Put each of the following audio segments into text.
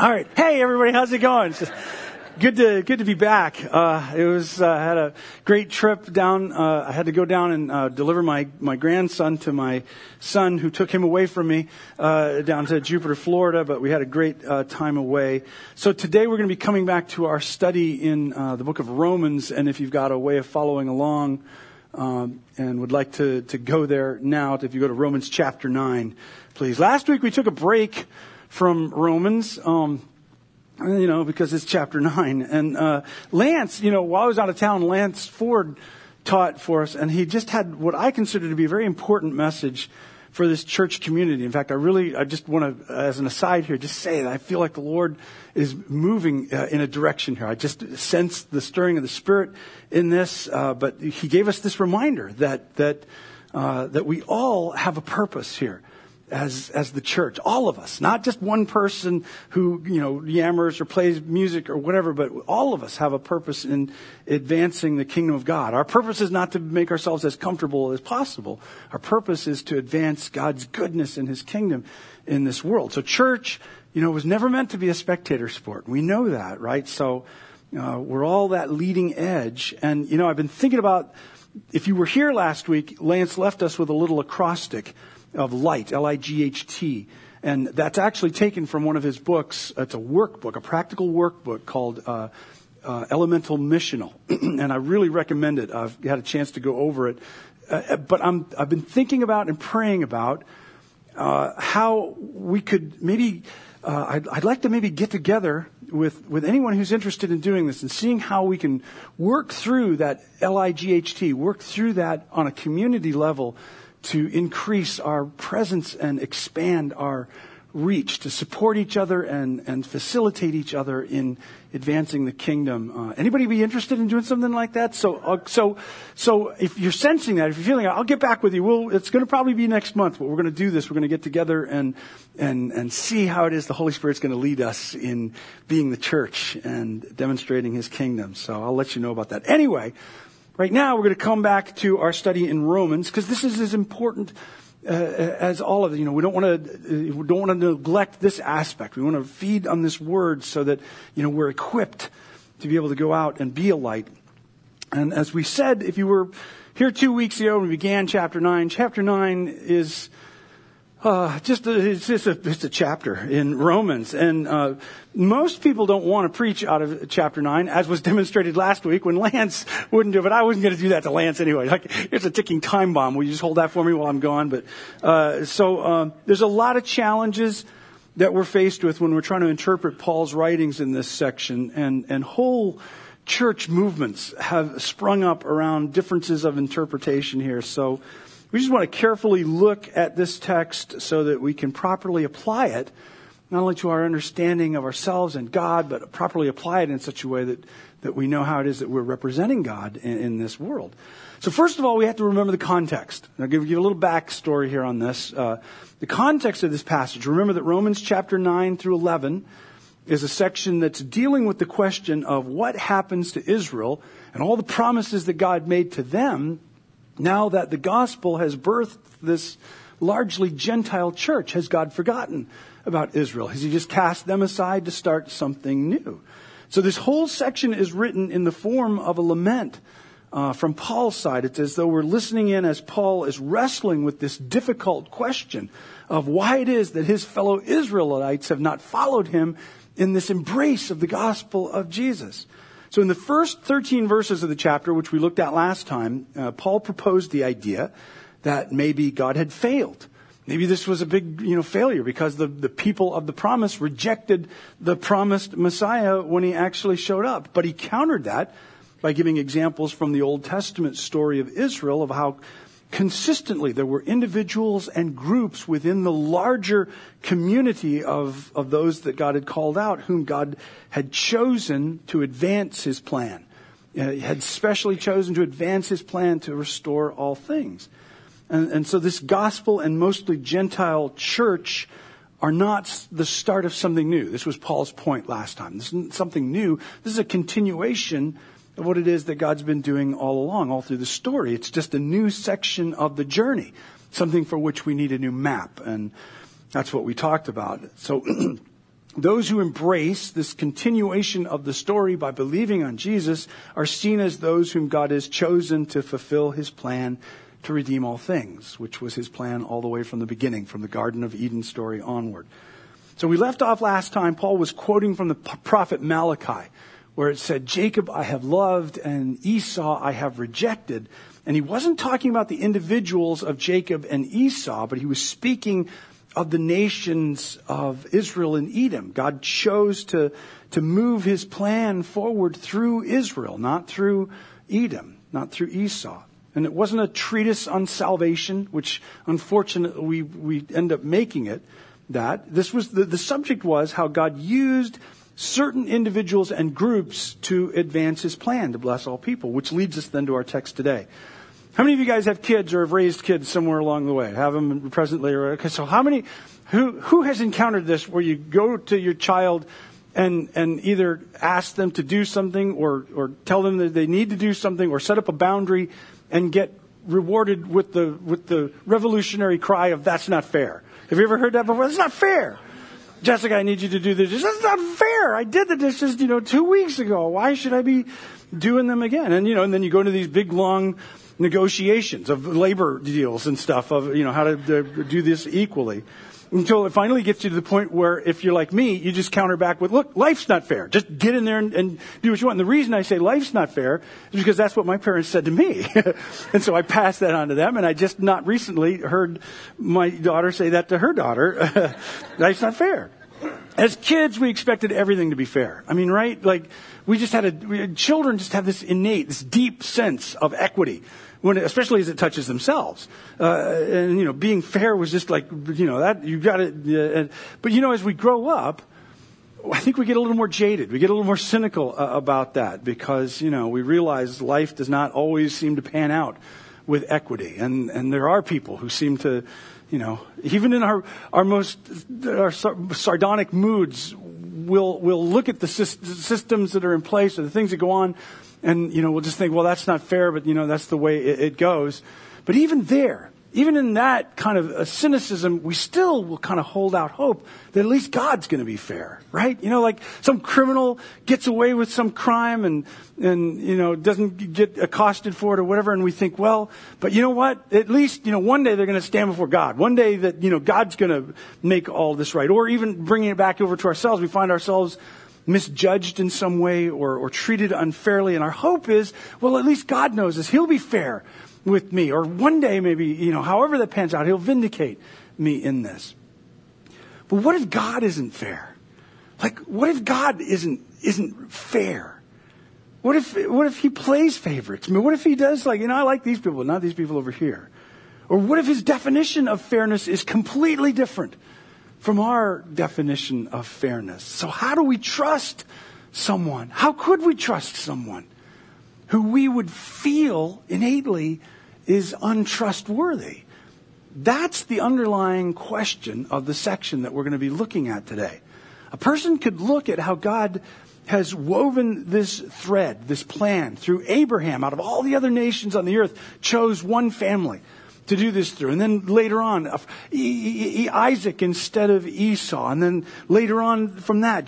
All right. Hey, everybody. How's it going? It's just good to be back. It was, had a great trip down. I had to go down and, deliver my grandson to my son who took him away from me, down to Jupiter, Florida, but we had a great, time away. So today we're going to be coming back to our study in, the book of Romans. And if you've got a way of following along, and would like to go there now, if you go to Romans chapter 9, please. Last week we took a break from Romans, because it's chapter 9. And Lance, while I was out of town, Lance Ford taught for us, and he just had what I consider to be a very important message for this church community. In fact, I just want to, as an aside here, just say that I feel like the Lord is moving in a direction here. I just sense the stirring of the Spirit in this, but he gave us this reminder that we all have a purpose here. As the church, all of us, not just one person who, yammers or plays music or whatever, but all of us have a purpose in advancing the kingdom of God. Our purpose is not to make ourselves as comfortable as possible. Our purpose is to advance God's goodness in His kingdom in this world. So church, was never meant to be a spectator sport. We know that, right? So, we're all that leading edge. And, I've been thinking about, if you were here last week, Lance left us with a little acrostic of light, L-I-G-H-T. And that's actually taken from one of his books. It's a workbook, a practical workbook called Elemental Missional. And I really recommend it. I've had a chance to go over it. But I've been thinking about and praying about how we could maybe, I'd like to maybe get together with anyone who's interested in doing this and seeing how we can work through that L-I-G-H-T, work through that on a community level to increase our presence and expand our reach, to support each other and facilitate each other in advancing the kingdom. Anybody be interested in doing something like that? So if you're sensing that, if you're feeling, I'll get back with you. It's going to probably be next month, but we're going to do this. We're going to get together and see how it is the Holy Spirit's going to lead us in being the church and demonstrating His kingdom. So I'll let you know about that. Anyway, right now, we're going to come back to our study in Romans because this is as important as all of it. We don't want to neglect this aspect. We want to feed on this word so that we're equipped to be able to go out and be a light. And as we said, if you were here 2 weeks ago when we began chapter 9, chapter 9 is it's a chapter in Romans, and most people don't want to preach out of chapter 9, as was demonstrated last week when Lance wouldn't do it. But I wasn't going to do that to Lance anyway. It's a ticking time bomb. Will you just hold that for me while I'm gone? But so there's a lot of challenges that we're faced with when we're trying to interpret Paul's writings in this section, and whole church movements have sprung up around differences of interpretation here. So we just want to carefully look at this text so that we can properly apply it, not only to our understanding of ourselves and God, but properly apply it in such a way that we know how it is that we're representing God in this world. So first of all, we have to remember the context. I'll give you a little backstory here on this. The context of this passage, remember that Romans chapter 9 through 11 is a section that's dealing with the question of what happens to Israel and all the promises that God made to them now that the gospel has birthed this largely Gentile church. Has God forgotten about Israel? Has He just cast them aside to start something new? So this whole section is written in the form of a lament from Paul's side. It's as though we're listening in as Paul is wrestling with this difficult question of why it is that his fellow Israelites have not followed him in this embrace of the gospel of Jesus. So in the first 13 verses of the chapter, which we looked at last time, Paul proposed the idea that maybe God had failed. Maybe this was a big, failure because the people of the promise rejected the promised Messiah when He actually showed up. But he countered that by giving examples from the Old Testament story of Israel of how consistently there were individuals and groups within the larger community of those that God had called out, whom God had chosen to advance His plan. He had specially chosen to advance His plan to restore all things. And so this gospel and mostly Gentile church are not the start of something new. This was Paul's point last time. This isn't something new. This is a continuation of what it is that God's been doing all along, all through the story. It's just a new section of the journey, something for which we need a new map. And that's what we talked about. So Those who embrace this continuation of the story by believing on Jesus are seen as those whom God has chosen to fulfill his plan to redeem all things, which was his plan all the way from the beginning, from the Garden of Eden story onward. So we left off last time, Paul was quoting from the prophet Malachi, where it said, Jacob I have loved and Esau I have rejected. And he wasn't talking about the individuals of Jacob and Esau, but he was speaking of the nations of Israel and Edom. God chose to move his plan forward through Israel, not through Edom, not through Esau. And it wasn't a treatise on salvation, which unfortunately we end up making it that. This was the subject was how God used certain individuals and groups to advance his plan to bless all people, which leads us then to our text today. How many of you guys have kids or have raised kids somewhere along the way? Have them presently? Okay, so who has encountered this where you go to your child and either ask them to do something or tell them that they need to do something or set up a boundary and get rewarded with the revolutionary cry of that's not fair? Have you ever heard that before? That's not fair. Jessica, I need you to do the dishes. That's not fair. I did the dishes, 2 weeks ago. Why should I be doing them again? And, and then you go to these big, long negotiations of labor deals and stuff of, how to do this equally. Until it finally gets you to the point where if you're like me, you just counter back with, look, life's not fair. Just get in there and do what you want. And the reason I say life's not fair is because that's what my parents said to me. And so I passed that on to them. And I just not recently heard my daughter say that to her daughter. Life's not fair. As kids, we expected everything to be fair. I mean, right? Like children just have this innate, this deep sense of equity. Especially as it touches themselves. And being fair was just like, that, you got it. But as we grow up, I think we get a little more jaded. We get a little more cynical about that because, we realize life does not always seem to pan out with equity. And there are people who seem to, even in our sardonic moods, we'll look at the systems that are in place or the things that go on. And, we'll just think, well, that's not fair, but, that's the way it goes. But even in that kind of a cynicism, we still will kind of hold out hope that at least God's going to be fair, right? Like some criminal gets away with some crime and doesn't get accosted for it or whatever. And we think, well, but you know what? At least, one day they're going to stand before God. One day that, God's going to make all this right. Or even bringing it back over to ourselves, we find ourselves misjudged in some way or treated unfairly. And our hope is, well, at least God knows this. He'll be fair with me. Or one day maybe, however that pans out, he'll vindicate me in this. But what if God isn't fair? Like, what if God isn't fair? What if he plays favorites? I mean, what if he does I like these people, not these people over here? Or what if his definition of fairness is completely different from our definition of fairness? So how do we trust someone? How could we trust someone who we would feel innately is untrustworthy? That's the underlying question of the section that we're going to be looking at today. A person could look at how God has woven this thread, this plan through Abraham. Out of all the other nations on the earth, chose one family to do this through. And then later on, Isaac instead of Esau. And then later on from that,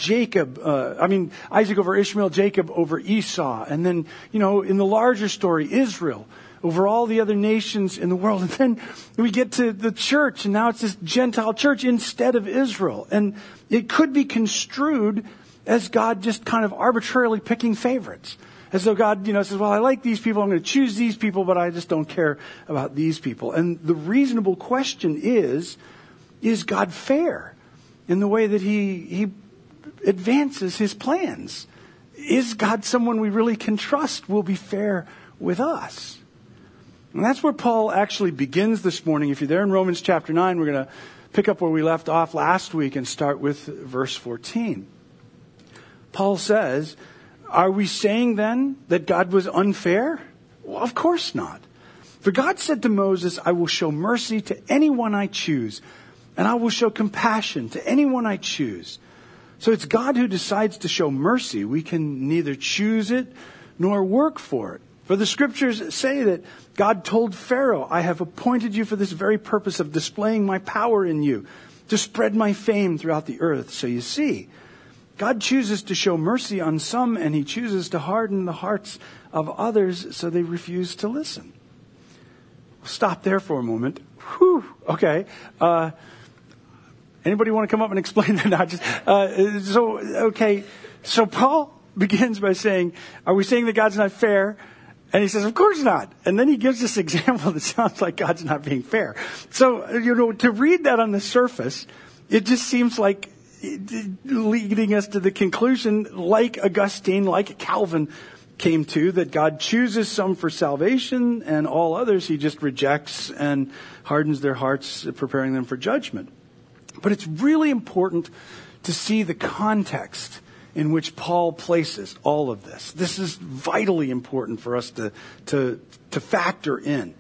Isaac over Ishmael, Jacob over Esau. And then, in the larger story, Israel over all the other nations in the world. And then we get to the church, and now it's this Gentile church instead of Israel. And it could be construed as God just kind of arbitrarily picking favorites. As though God, says, well, I like these people, I'm going to choose these people, but I just don't care about these people. And the reasonable question is God fair in the way that he advances his plans? Is God someone we really can trust will be fair with us? And that's where Paul actually begins this morning. If you're there in Romans chapter 9, we're going to pick up where we left off last week and start with verse 14. Paul says, are we saying then that God was unfair? Well, of course not. For God said to Moses, I will show mercy to anyone I choose, and I will show compassion to anyone I choose. So it's God who decides to show mercy. We can neither choose it nor work for it. For the scriptures say that God told Pharaoh, I have appointed you for this very purpose of displaying my power in you, to spread my fame throughout the earth. So you see, God chooses to show mercy on some, and he chooses to harden the hearts of others so they refuse to listen. Stop there for a moment. Whew, okay. Anybody want to come up and explain that? So Paul begins by saying, are we saying that God's not fair? And he says, of course not. And then he gives this example that sounds like God's not being fair. So, to read that on the surface, it just seems like leading us to the conclusion, like Augustine, like Calvin came to, that God chooses some for salvation and all others he just rejects and hardens their hearts, preparing them for judgment. But it's really important to see the context in which Paul places all of this. This is vitally important for us to factor in.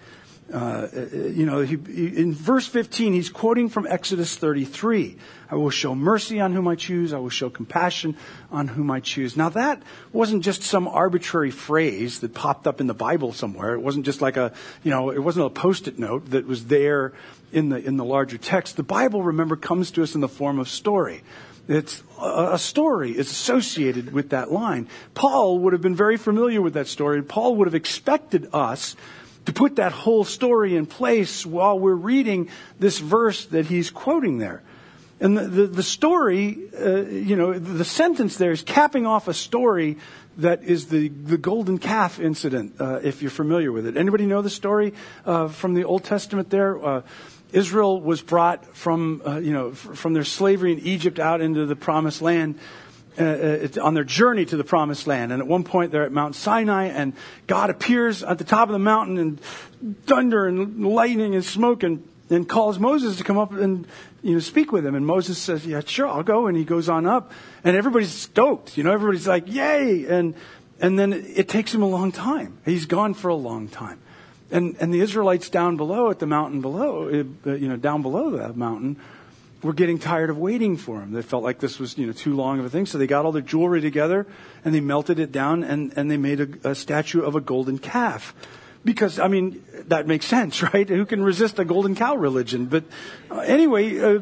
In verse 15, he's quoting from Exodus 33. I will show mercy on whom I choose. I will show compassion on whom I choose. Now that wasn't just some arbitrary phrase that popped up in the Bible somewhere. It wasn't just like it wasn't a Post-it note that was there in the larger text. The Bible, remember, comes to us in the form of story. It's a story is associated with that line. Paul would have been very familiar with that story. Paul would have expected us to put that whole story in place while we're reading this verse that he's quoting there. And the story, the sentence there is capping off a story that is the golden calf incident, if you're familiar with it. Anybody know the story from the Old Testament there? Israel was brought from their slavery in Egypt out into the Promised Land, on their journey to the Promised Land. And at one point they're at Mount Sinai, and God appears at the top of the mountain in thunder and lightning and smoke, and calls Moses to come up and speak with him. And Moses says, yeah, sure, I'll go. And he goes on up, and everybody's stoked. Everybody's like, yay! And then it takes him a long time. He's gone for a long time. And the Israelites down below at the mountain below, down below the mountain, were getting tired of waiting for him. They felt like this was, too long of a thing. So they got all their jewelry together and they melted it down and they made a statue of a golden calf. Because, that makes sense, right? Who can resist a golden cow religion? But anyway,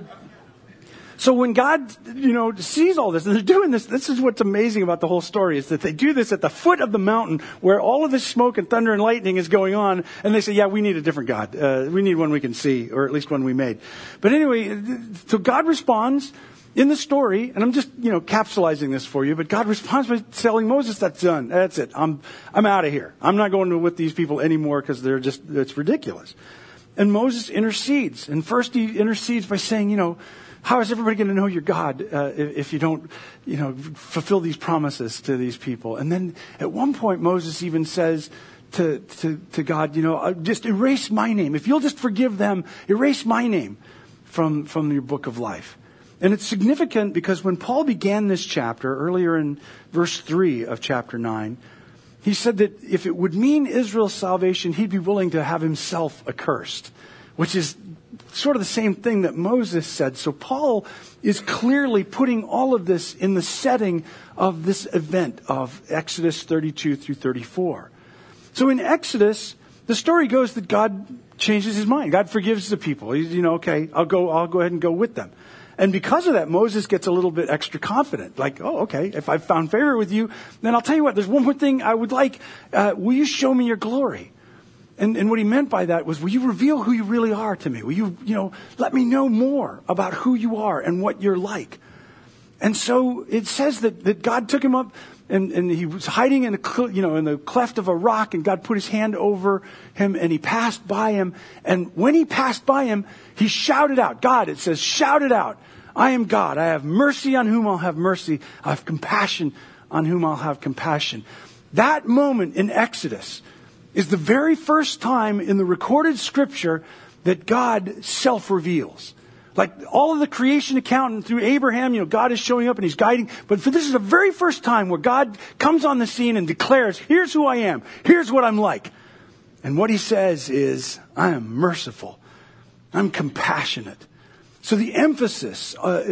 so when God, sees all this, and they're doing this is what's amazing about the whole story, is that they do this at the foot of the mountain where all of this smoke and thunder and lightning is going on, and they say, yeah, we need a different God. We need one we can see, or at least one we made. But anyway, so God responds in the story, and I'm just, capsulizing this for you, but God responds by telling Moses, that's done. That's it. I'm out of here. I'm not going with these people anymore because it's ridiculous. And Moses intercedes. And first he intercedes by saying, how is everybody going to know you're God if you don't, fulfill these promises to these people? And then at one point, Moses even says to God, just erase my name. If you'll just forgive them, erase my name from your book of life. And it's significant because when Paul began this chapter, earlier in verse 3 of chapter 9, he said that if it would mean Israel's salvation, he'd be willing to have himself accursed, which is sort of the same thing that Moses said. So Paul is clearly putting all of this in the setting of this event of Exodus 32 through 34. So in Exodus, the story goes that God changes his mind. God forgives the people. Okay, I'll go ahead and go with them. And because of that, Moses gets a little bit extra confident. Like, oh, okay, if I've found favor with you, then I'll tell you what, there's one more thing I would like. Will you show me your glory? And what he meant by that was, will you reveal who you really are to me? Will you, let me know more about who you are and what you're like? And so it says that God took him up and he was hiding in the cleft of a rock, and God put his hand over him and he passed by him. And when he passed by him, he shouted out, God, it says, shouted out, I am God. I have mercy on whom I'll have mercy. I have compassion on whom I'll have compassion. That moment in Exodus is the very first time in the recorded scripture that God self-reveals. Like all of the creation account and through Abraham, God is showing up and he's guiding. But this is the very first time where God comes on the scene and declares, here's who I am. Here's what I'm like. And what he says is, I am merciful. I'm compassionate. So the emphasis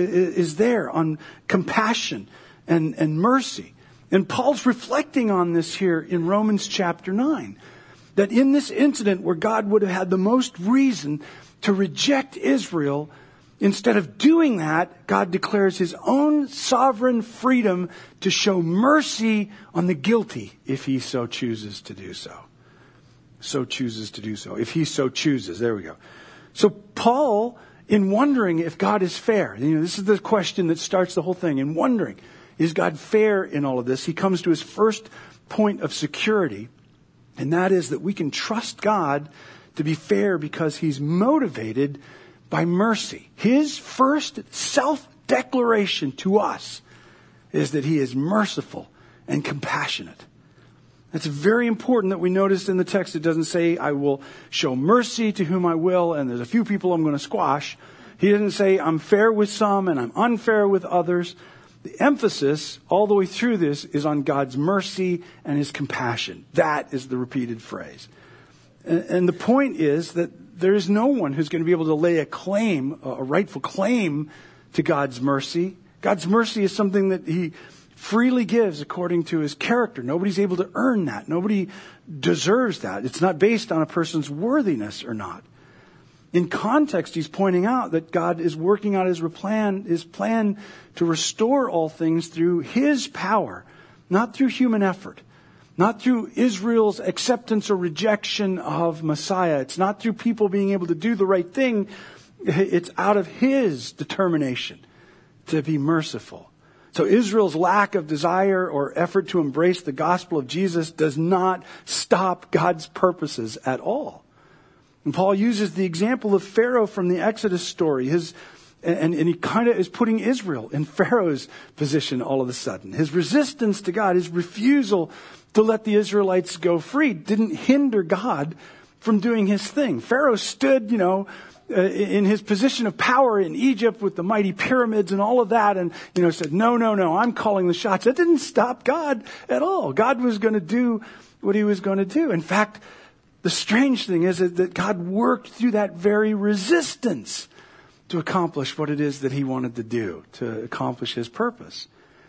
is there on compassion and mercy. And Paul's reflecting on this here in Romans chapter 9. That in this incident where God would have had the most reason to reject Israel, Instead of doing that, God declares his own sovereign freedom to show mercy on the guilty if he so chooses to do so. If he so chooses. There we go. So Paul, in wondering if God is fair, this is the question that starts the whole thing. In wondering, is God fair in all of this? He comes to his first point of security, and that is that we can trust God to be fair because he's motivated by mercy. His first self-declaration to us is that he is merciful and compassionate. It's very important that we notice in the text it doesn't say, I will show mercy to whom I will, and there's a few people I'm going to squash. He doesn't say, I'm fair with some and I'm unfair with others. The emphasis all the way through this is on God's mercy and his compassion. That is the repeated phrase. And the point is that there is no one who's going to be able to lay a claim, a rightful claim to God's mercy. God's mercy is something that he freely gives according to his character. Nobody's able to earn that. Nobody deserves that. It's not based on a person's worthiness or not. In context, he's pointing out that God is working out his plan to restore all things through his power, not through human effort. Not through Israel's acceptance or rejection of Messiah. It's not through people being able to do the right thing. It's out of his determination to be merciful. So Israel's lack of desire or effort to embrace the gospel of Jesus does not stop God's purposes at all. And Paul uses the example of Pharaoh from the Exodus story. And he kind of is putting Israel in Pharaoh's position all of a sudden. His resistance to God, his refusal to let the Israelites go free didn't hinder God from doing his thing. Pharaoh stood, in his position of power in Egypt with the mighty pyramids and all of that and, said, no, I'm calling the shots. That didn't stop God at all. God was going to do what he was going to do. In fact, the strange thing is that God worked through that very resistance to accomplish what it is that he wanted to do, to accomplish his purpose.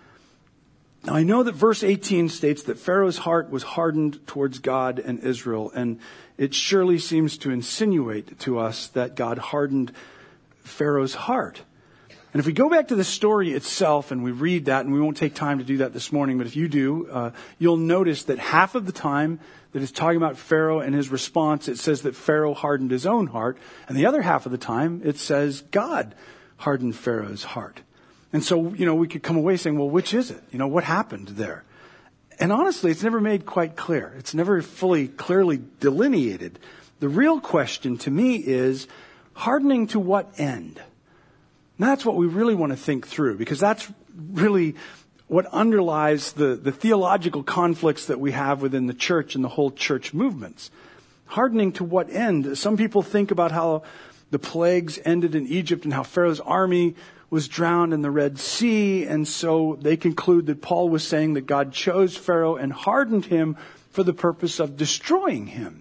Now, I know that verse 18 states that Pharaoh's heart was hardened towards God and Israel, and it surely seems to insinuate to us that God hardened Pharaoh's heart. And if we go back to the story itself and we read that, and we won't take time to do that this morning, but if you do, you'll notice that half of the time that it's talking about Pharaoh and his response, it says that Pharaoh hardened his own heart, and the other half of the time it says God hardened Pharaoh's heart. And so, we could come away saying, well, which is it? What happened there? And honestly, it's never made quite clear. It's never fully, clearly delineated. The real question to me is, hardening to what end? And that's what we really want to think through, because that's really what underlies the theological conflicts that we have within the church and the whole church movements. Hardening to what end? Some people think about how the plagues ended in Egypt and how Pharaoh's army was drowned in the Red Sea, and so they conclude that Paul was saying that God chose Pharaoh and hardened him for the purpose of destroying him.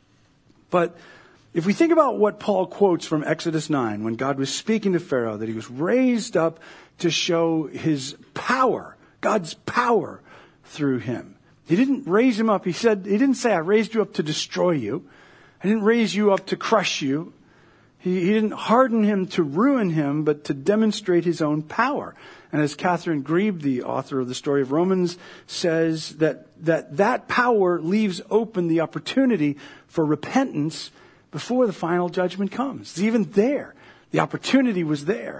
But if we think about what Paul quotes from Exodus 9, when God was speaking to Pharaoh, that he was raised up to show his power, God's power through him. He didn't raise him up. He didn't say, I raised you up to destroy you. I didn't raise you up to crush you. He didn't harden him to ruin him, but to demonstrate his own power. And as Catherine Grebe, the author of the story of Romans, says, that power leaves open the opportunity for repentance before the final judgment comes. It's even there. The opportunity was there.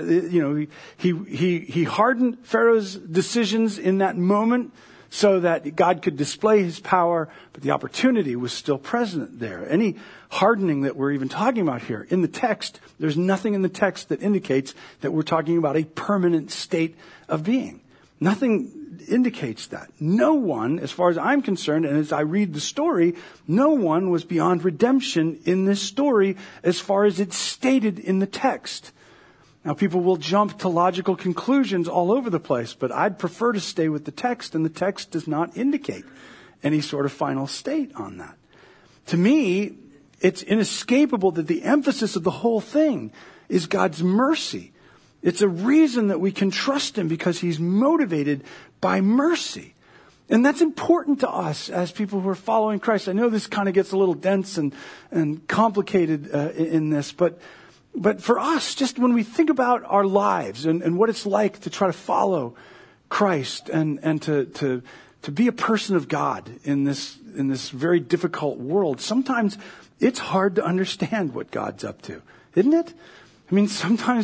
He hardened Pharaoh's decisions in that moment so that God could display his power, but the opportunity was still present there. Any hardening that we're even talking about here in the text, there's nothing in the text that indicates that we're talking about a permanent state of being. Nothing indicates that. No one, as far as I'm concerned, and as I read the story, no one was beyond redemption in this story as far as it's stated in the text. Now, people will jump to logical conclusions all over the place, but I'd prefer to stay with the text, and the text does not indicate any sort of final state on that. To me, it's inescapable that the emphasis of the whole thing is God's mercy. It's a reason that we can trust him because he's motivated by mercy. And that's important to us as people who are following Christ. I know this kind of gets a little dense and complicated in this, but But for us, just when we think about our lives and what it's like to try to follow Christ and to be a person of God in this very difficult world, sometimes it's hard to understand what God's up to, isn't it? I mean, sometimes,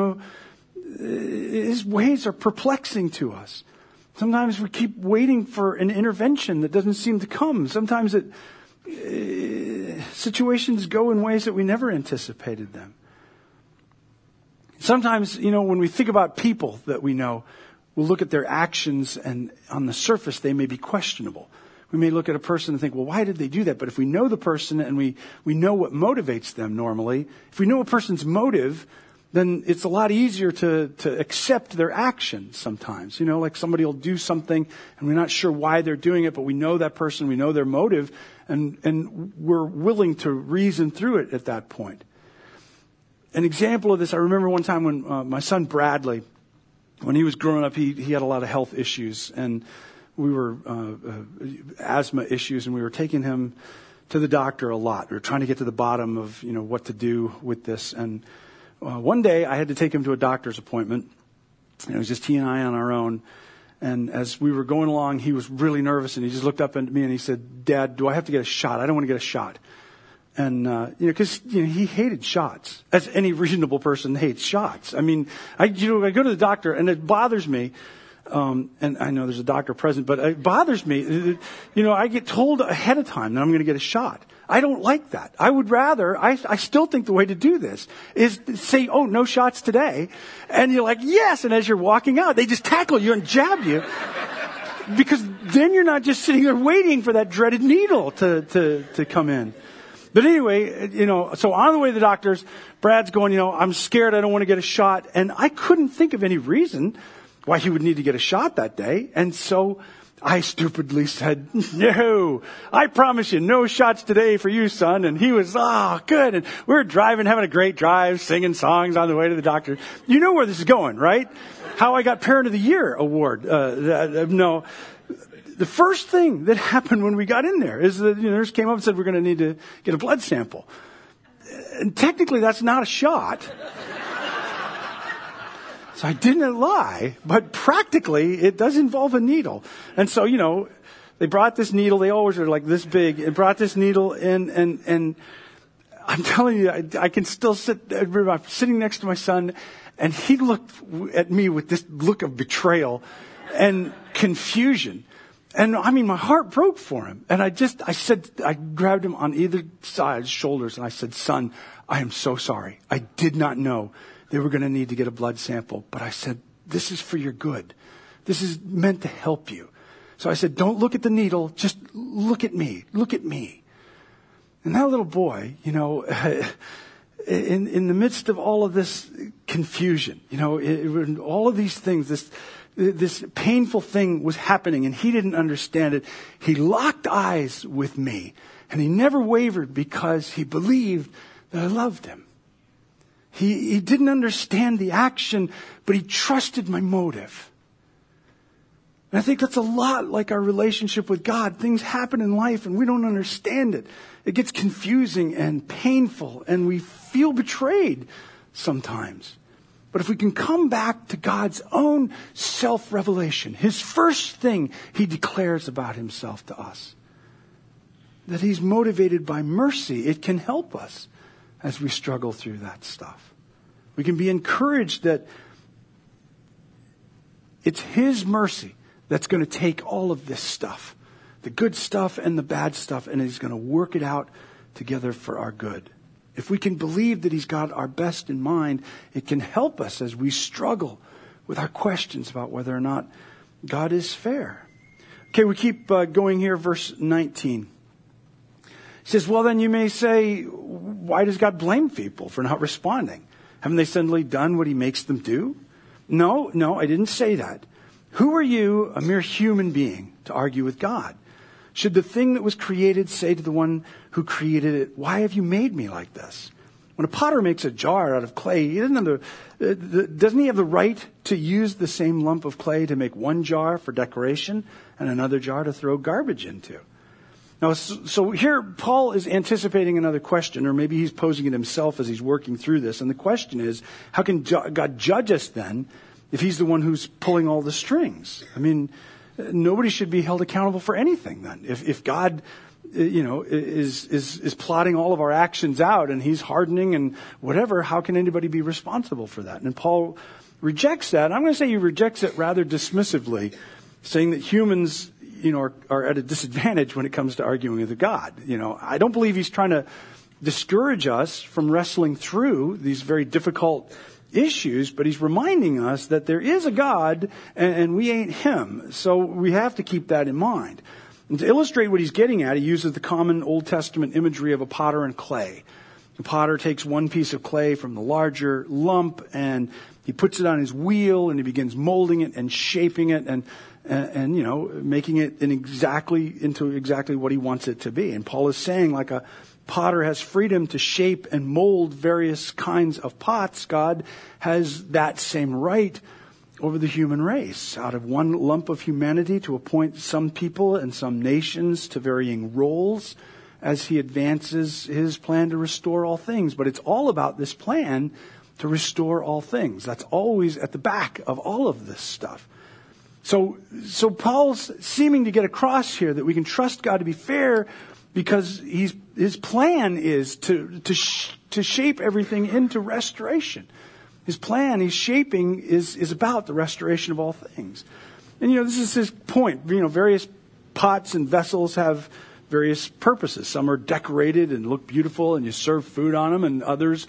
His ways are perplexing to us. Sometimes we keep waiting for an intervention that doesn't seem to come. Sometimes situations go in ways that we never anticipated them. Sometimes, when we think about people that we know, we'll look at their actions, and on the surface, they may be questionable. We may look at a person and think, well, why did they do that? But if we know the person and we know what motivates them normally, if we know a person's motive, then it's a lot easier to accept their actions sometimes. Like somebody will do something and we're not sure why they're doing it, but we know that person, we know their motive, and we're willing to reason through it at that point. An example of this, I remember one time when my son Bradley, when he was growing up, he had a lot of health issues, and we were asthma issues, and we were taking him to the doctor a lot. We were trying to get to the bottom of what to do with this. And one day I had to take him to a doctor's appointment. It was just he and I on our own. And as we were going along, he was really nervous, and he just looked up at me and he said, "Dad, do I have to get a shot? I don't want to get a shot." And, because, he hated shots, as any reasonable person hates shots. I mean, I go to the doctor and it bothers me. And I know there's a doctor present, but it bothers me. I get told ahead of time that I'm going to get a shot. I don't like that. I would rather, I still think the way to do this is say, "Oh, no shots today." And you're like, "Yes." And as you're walking out, they just tackle you and jab you. Because then you're not just sitting there waiting for that dreaded needle to come in. But anyway, so on the way to the doctor's, Brad's going, "I'm scared. I don't want to get a shot." And I couldn't think of any reason why he would need to get a shot that day. And so I stupidly said, "No, I promise you, no shots today for you, son." And he was, good. And we were driving, having a great drive, singing songs on the way to the doctor. You know where this is going, right? How I got Parent of the Year award. No. The first thing that happened when we got in there is the nurse came up and said, "We're going to need to get a blood sample." And technically that's not a shot. So I didn't lie, but practically it does involve a needle. And so, they brought this needle. They always are like this big. And brought this needle in, and I'm telling you, I can still I'm sitting next to my son, and he looked at me with this look of betrayal and confusion. And I mean, my heart broke for him. And I grabbed him on either side's shoulders, and I said, "Son, I am so sorry. I did not know they were going to need to get a blood sample. But I said, this is for your good. This is meant to help you." So I said, "Don't look at the needle. Just look at me. Look at me." And that little boy, in the midst of all of this confusion, all of these things, this painful thing was happening, and he didn't understand it. He locked eyes with me, and he never wavered because he believed that I loved him. He didn't understand the action, but he trusted my motive. And I think that's a lot like our relationship with God. Things happen in life and we don't understand it. It gets confusing and painful, and we feel betrayed sometimes. But if we can come back to God's own self-revelation, His first thing He declares about Himself to us, that He's motivated by mercy, it can help us as we struggle through that stuff. We can be encouraged that it's His mercy that's going to take all of this stuff, the good stuff and the bad stuff, and He's going to work it out together for our good. If we can believe that He's got our best in mind, it can help us as we struggle with our questions about whether or not God is fair. Okay, we keep going here, verse 19. He says, "Well, then you may say, why does God blame people for not responding? Haven't they suddenly done what He makes them do?" No, I didn't say that. Who are you, a mere human being, to argue with God? Should the thing that was created say to the one who created it, "Why have you made me like this?" When a potter makes a jar out of clay, doesn't he have the right to use the same lump of clay to make one jar for decoration and another jar to throw garbage into? Now, so here Paul is anticipating another question, or maybe he's posing it himself as he's working through this. And the question is, how can God judge us then if he's the one who's pulling all the strings? I mean, nobody should be held accountable for anything then. If God, is plotting all of our actions out and he's hardening and whatever, how can anybody be responsible for that? And Paul rejects that. I'm going to say he rejects it rather dismissively, saying that humans, are at a disadvantage when it comes to arguing with God. I don't believe he's trying to discourage us from wrestling through these very difficult issues, but he's reminding us that there is a God and we ain't him. So we have to keep that in mind. And to illustrate what he's getting at, he uses the common Old Testament imagery of a potter and clay. The potter takes one piece of clay from the larger lump and he puts it on his wheel and he begins molding it and shaping it and making it into exactly what he wants it to be. And Paul is saying, like a potter has freedom to shape and mold various kinds of pots, God has that same right over the human race. Out of one lump of humanity to appoint some people and some nations to varying roles as he advances his plan to restore all things. But it's all about this plan to restore all things. That's always at the back of all of this stuff. So Paul's seeming to get across here that we can trust God to be fair because his plan is to shape everything into restoration. His plan he's shaping is about the restoration of all things. And this is his point. Various pots and vessels have various purposes. Some are decorated and look beautiful and you serve food on them, and others,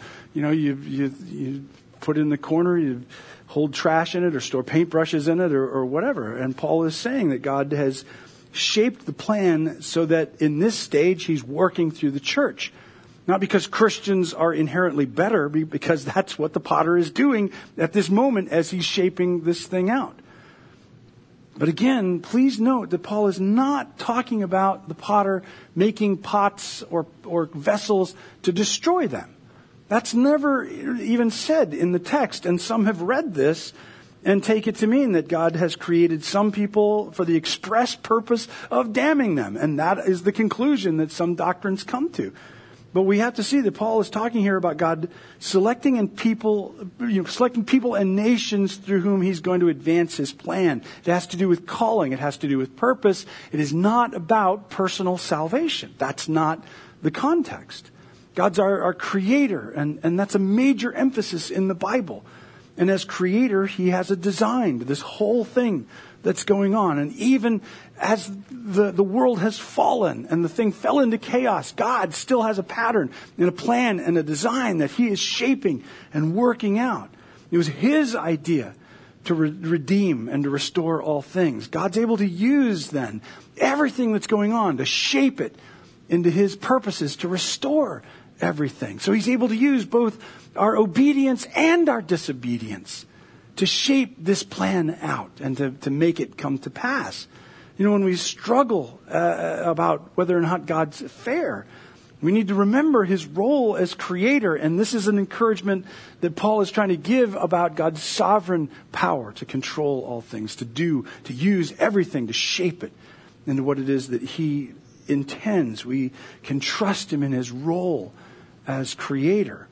you put in the corner, you hold trash in it or store paintbrushes in it or whatever. And Paul is saying that God has shaped the plan so that in this stage he's working through the church. Not because Christians are inherently better, because that's what the potter is doing at this moment as he's shaping this thing out. But again, please note that Paul is not talking about the potter making pots or vessels to destroy them. That's never even said in the text, and some have read this and take it to mean that God has created some people for the express purpose of damning them. And that is the conclusion that some doctrines come to. But we have to see that Paul is talking here about God selecting people and nations through whom he's going to advance his plan. It has to do with calling. It has to do with purpose. It is not about personal salvation. That's not the context. God's our creator, and that's a major emphasis in the Bible. And as creator, he has a design to this whole thing that's going on. And even as the world has fallen and the thing fell into chaos, God still has a pattern and a plan and a design that he is shaping and working out. It was his idea to redeem and to restore all things. God's able to use then everything that's going on to shape it into his purposes to restore everything. So he's able to use both our obedience and our disobedience to shape this plan out and to make it come to pass. When we struggle about whether or not God's fair, we need to remember his role as creator. And this is an encouragement that Paul is trying to give about God's sovereign power to control all things, to use everything, to shape it into what it is that he intends. We can trust him in his role as creator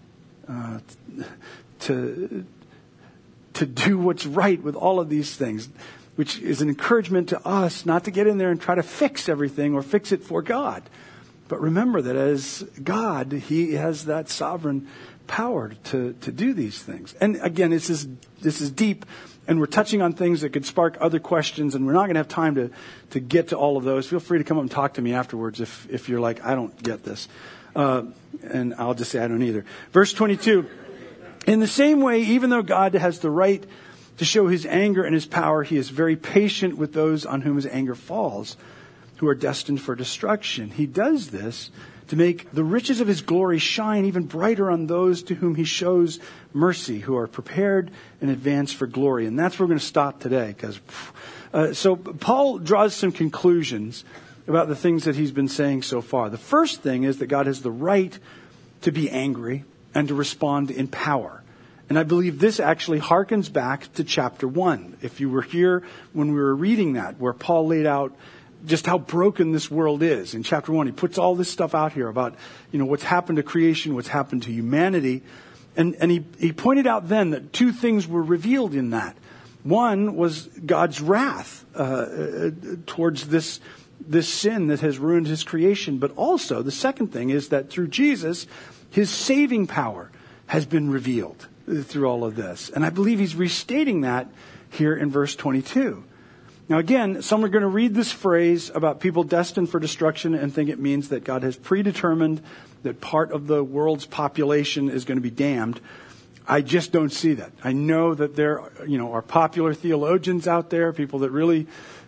to do what's right with all of these things, which is an encouragement to us not to get in there and try to fix everything or fix it for God. But remember that as God, he has that sovereign power to do these things. And again, this is deep, and we're touching on things that could spark other questions, and we're not going to have time to get to all of those. Feel free to come up and talk to me afterwards if you're like, I don't get this. And I'll just say I don't either. Verse 22, in the same way, even though God has the right to show his anger and his power, he is very patient with those on whom his anger falls, who are destined for destruction. He does this to make the riches of his glory shine even brighter on those to whom he shows mercy, who are prepared in advance for glory. And that's where we're going to stop today. So Paul draws some conclusions about the things that he's been saying so far. The first thing is that God has the right to be angry and to respond in power. And I believe this actually harkens back to chapter 1. If you were here when we were reading that, where Paul laid out just how broken this world is. In chapter 1, he puts all this stuff out here about, what's happened to creation, what's happened to humanity. And he pointed out then that two things were revealed in that. One was God's wrath towards this sin that has ruined his creation. But also, the second thing is that through Jesus, his saving power has been revealed through all of this. And I believe he's restating that here in verse 22. Now again, some are going to read this phrase about people destined for destruction and think it means that God has predetermined that part of the world's population is going to be damned. I just don't see that. I know that there, are popular theologians out there, people that really,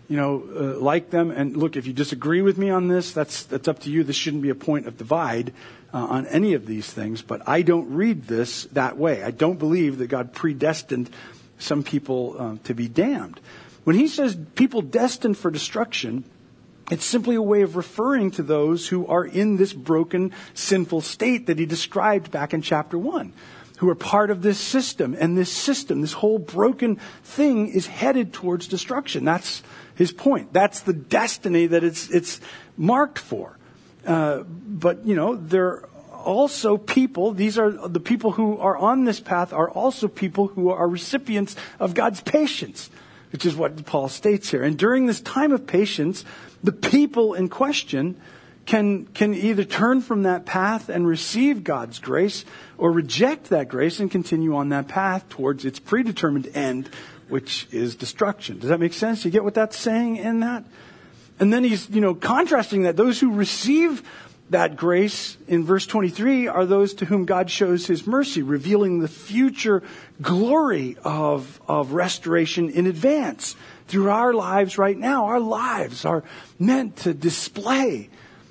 like them. And look, if you disagree with me on this, that's up to you. This shouldn't be a point of divide on any of these things. But I don't read this that way. I don't believe that God predestined some people to be damned. When he says people destined for destruction, it's simply a way of referring to those who are in this broken, sinful state that he described back in chapter 1, who are part of this system. And this system, this whole broken thing, is headed towards destruction. That's his point. That's the destiny that it's marked for. But there are also people, these are the people who are on this path, are also people who are recipients of God's patience, which is what Paul states here. And during this time of patience, the people in question can either turn from that path and receive God's grace, or reject that grace and continue on that path towards its predetermined end, which is destruction. Does that make sense? You get what that's saying in that? And then he's, contrasting that. Those who receive that grace in verse 23 are those to whom God shows his mercy, revealing the future glory of restoration in advance. Through our lives right now, our lives are meant to display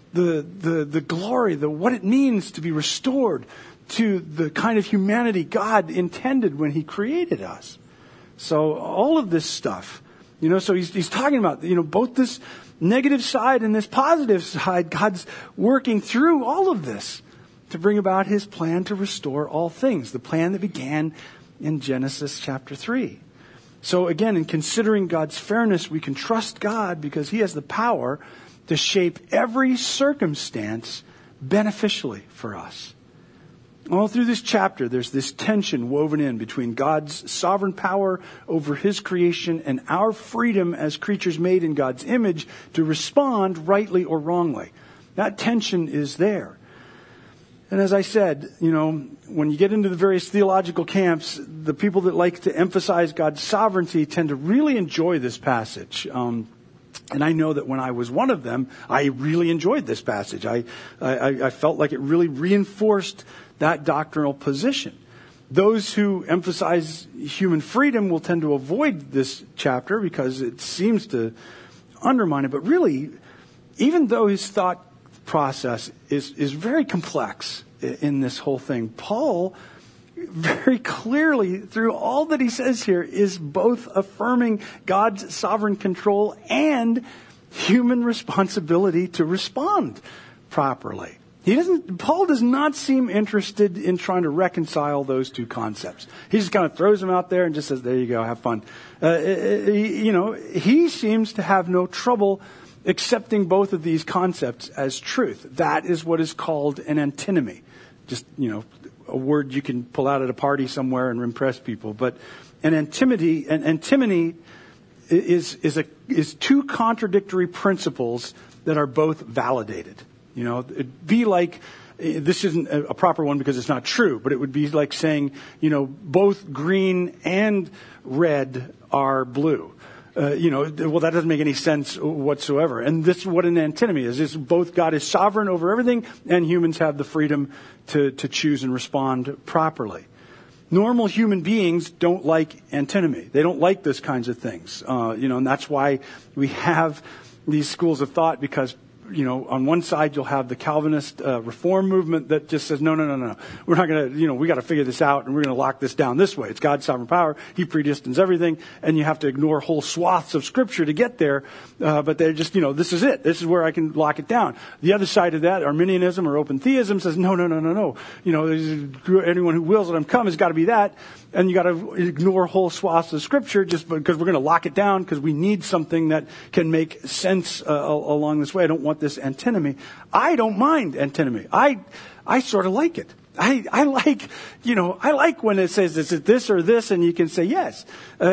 the glory, what it means to be restored to the kind of humanity God intended when he created us. So all of this stuff, so he's talking about, both this negative side and this positive side. God's working through all of this to bring about his plan to restore all things, the plan that began in Genesis chapter 3. So again, in considering God's fairness, we can trust God because he has the power to shape every circumstance beneficially for us. All through this chapter, there's this tension woven in between God's sovereign power over his creation and our freedom as creatures made in God's image to respond rightly or wrongly. That tension is there. And as I said, when you get into the various theological camps, the people that like to emphasize God's sovereignty tend to really enjoy this passage. And I know that when I was one of them, I really enjoyed this passage. I felt like it really reinforced that doctrinal position. Those who emphasize human freedom will tend to avoid this chapter because it seems to undermine it. But really, even though his thought process is very complex in this whole thing, Paul very clearly, through all that he says here, is both affirming God's sovereign control and human responsibility to respond properly. Paul does not seem interested in trying to reconcile those two concepts. He just kind of throws them out there and just says, there you go, have fun. He seems to have no trouble accepting both of these concepts as truth. That is what is called an antinomy. Just, a word you can pull out at a party somewhere and impress people. But an antinomy is two contradictory principles that are both validated. It'd be like, this isn't a proper one because it's not true, but it would be like saying, both green and red are blue. Well, that doesn't make any sense whatsoever. And this is what an antinomy is. It's both God is sovereign over everything and humans have the freedom to choose and respond properly. Normal human beings don't like antinomy. They don't like those kinds of things. And that's why we have these schools of thought, because on one side you'll have the Calvinist reform movement that just says, no. We're not going to, we got to figure this out and we're going to lock this down this way. It's God's sovereign power. He predestines everything, and you have to ignore whole swaths of Scripture to get there. But they're just, this is it. This is where I can lock it down. The other side of that, Arminianism or open theism, says, no. Anyone who wills let him come has got to be that. And you got to ignore whole swaths of Scripture just because we're going to lock it down because we need something that can make sense along this way. I don't want this antinomy. I don't mind antinomy. I sort of like it. I like when it says, is it this or this? And you can say yes.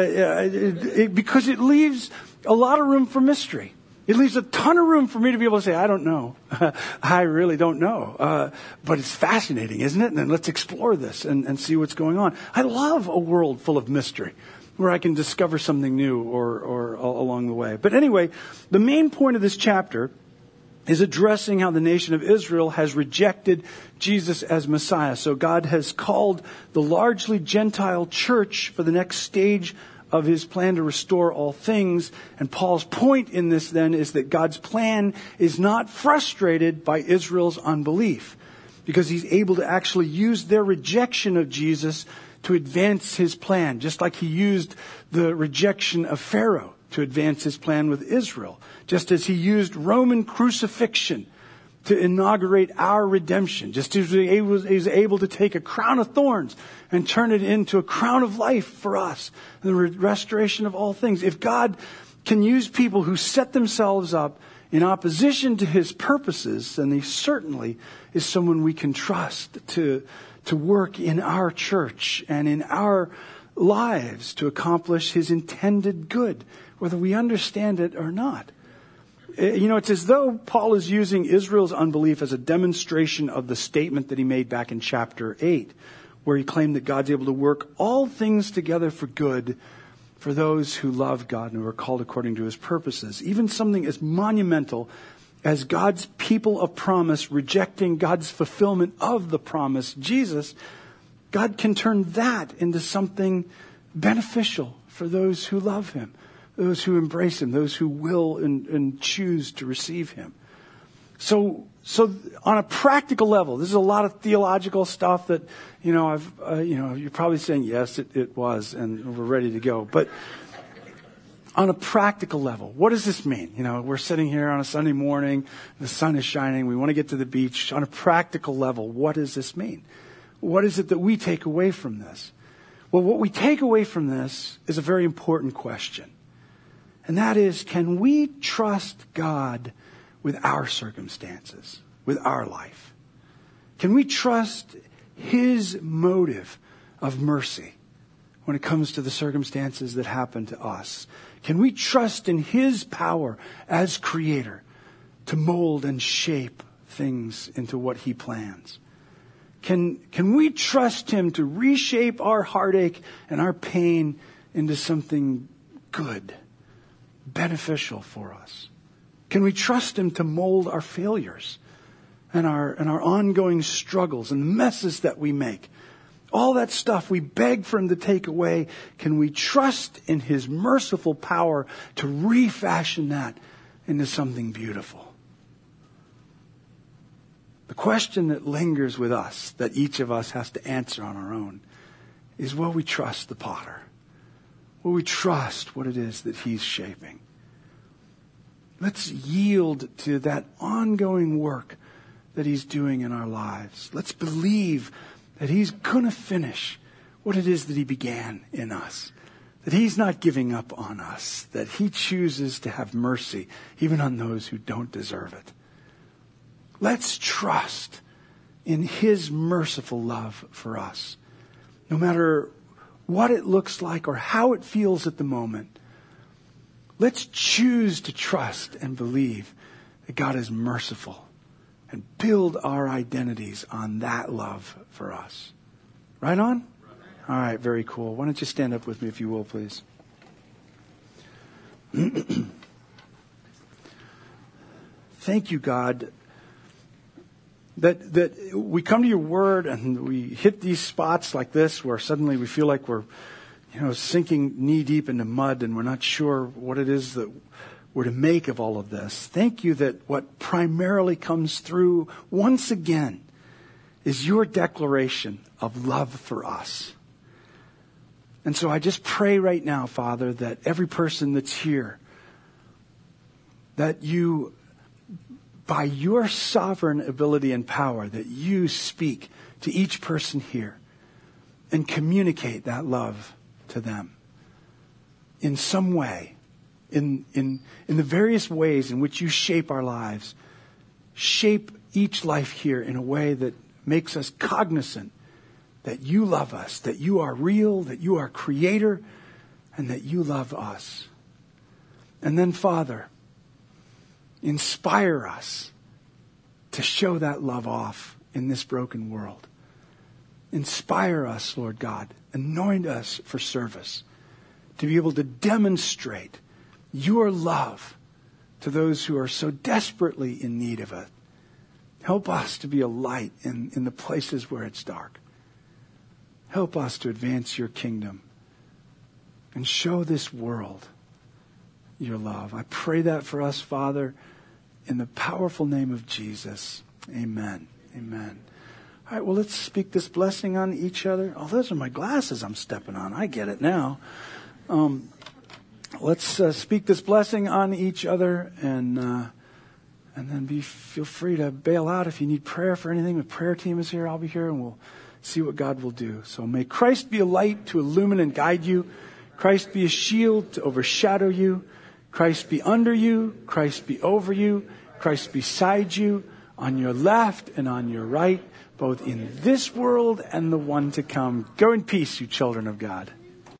Because it leaves a lot of room for mystery. It leaves a ton of room for me to be able to say, I don't know. I really don't know. But it's fascinating, isn't it? And let's explore this and see what's going on. I love a world full of mystery where I can discover something new or along the way. But anyway, the main point of this chapter is addressing how the nation of Israel has rejected Jesus as Messiah. So God has called the largely Gentile church for the next stage of his plan to restore all things. And Paul's point in this then is that God's plan is not frustrated by Israel's unbelief, because he's able to actually use their rejection of Jesus to advance his plan, just like he used the rejection of Pharaoh to advance his plan with Israel, just as he used Roman crucifixion to inaugurate our redemption, just as he was able to take a crown of thorns and turn it into a crown of life for us, the restoration of all things. If God can use people who set themselves up in opposition to his purposes, then he certainly is someone we can trust to work in our church and in our lives to accomplish his intended good, whether we understand it or not. It's as though Paul is using Israel's unbelief as a demonstration of the statement that he made back in chapter 8, where he claimed that God's able to work all things together for good for those who love God and who are called according to his purposes. Even something as monumental as God's people of promise rejecting God's fulfillment of the promise, Jesus, God can turn that into something beneficial for those who love him, those who embrace him, those who will and choose to receive him. So on a practical level, this is a lot of theological stuff that, you're probably saying, yes, it was, and we're ready to go. But on a practical level, what does this mean? We're sitting here on a Sunday morning, the sun is shining, we want to get to the beach. On a practical level, what does this mean? What is it that we take away from this? Well, what we take away from this is a very important question. And that is, can we trust God with our circumstances, with our life? Can we trust his motive of mercy when it comes to the circumstances that happen to us? Can we trust in his power as creator to mold and shape things into what he plans? Can we trust him to reshape our heartache and our pain into something good, beneficial for us? Can we trust him to mold our failures and our ongoing struggles and the messes that we make? All that stuff we beg for him to take away. Can we trust in his merciful power to refashion that into something beautiful? The question that lingers with us, that each of us has to answer on our own, is will we trust the potter? Will we trust what it is that he's shaping? Let's yield to that ongoing work that he's doing in our lives. Let's believe that he's going to finish what it is that he began in us. That he's not giving up on us. That he chooses to have mercy even on those who don't deserve it. Let's trust in his merciful love for us. No matter what it looks like or how it feels at the moment, let's choose to trust and believe that God is merciful and build our identities on that love for us. Right on? All right, very cool. Why don't you stand up with me if you will, please? Thank you, God, that we come to your word and we hit these spots like this where suddenly we feel like we're sinking knee deep into mud and we're not sure what it is that were to make of all of this. Thank you that what primarily comes through once again is your declaration of love for us. And so I just pray right now, Father, that every person that's here, that you, by your sovereign ability and power, that you speak to each person here and communicate that love to them in some way, in the various ways in which you shape our lives. Shape each life here in a way that makes us cognizant that you love us, that you are real, that you are creator, and that you love us. And then, Father, inspire us to show that love off in this broken world. Inspire us, Lord God. Anoint us for service, to be able to demonstrate your love to those who are so desperately in need of it. Help us to be a light in the places where it's dark. Help us to advance your kingdom and show this world your love. I pray that for us, Father, in the powerful name of Jesus. Amen. Amen. All right, well, let's speak this blessing on each other. Oh, those are my glasses I'm stepping on. I get it now. Let's speak this blessing on each other, and then feel free to bail out if you need prayer for anything. The prayer team is here. I'll be here, and we'll see what God will do. So may Christ be a light to illumine and guide you. Christ be a shield to overshadow you. Christ be under you. Christ be over you. Christ beside you, on your left and on your right, both in this world and the one to come. Go in peace, you children of God.